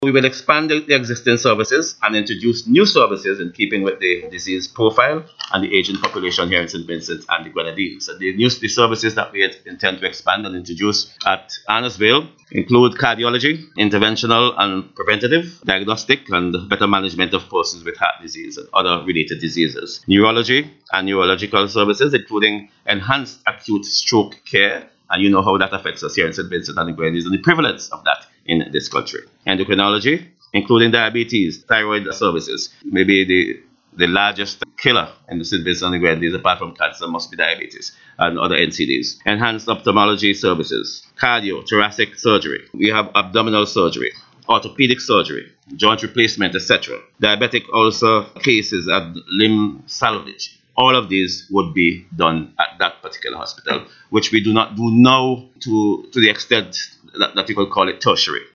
We will expand the existing services and introduce new services in keeping with the disease profile and the aging population here in St. Vincent and the Grenadines. And the services that we intend to expand and introduce at Annesville include cardiology, interventional and preventative, diagnostic and better management of persons with heart disease and other related diseases, neurology and neurological services, including enhanced acute stroke care. And you know how that affects us here in St. Vincent and the Grenadines and the prevalence of that in this country. Endocrinology, including diabetes, thyroid services. Maybe the largest killer in the St. Vincent and the Grenadines, apart from cancer, must be diabetes and other NCDs. Enhanced ophthalmology services, cardio, thoracic surgery. We have abdominal surgery, orthopedic surgery, joint replacement, etc. Diabetic ulcer cases and limb salvage. All of these would be done at that particular hospital, which we do not do now to the extent that people call it tertiary.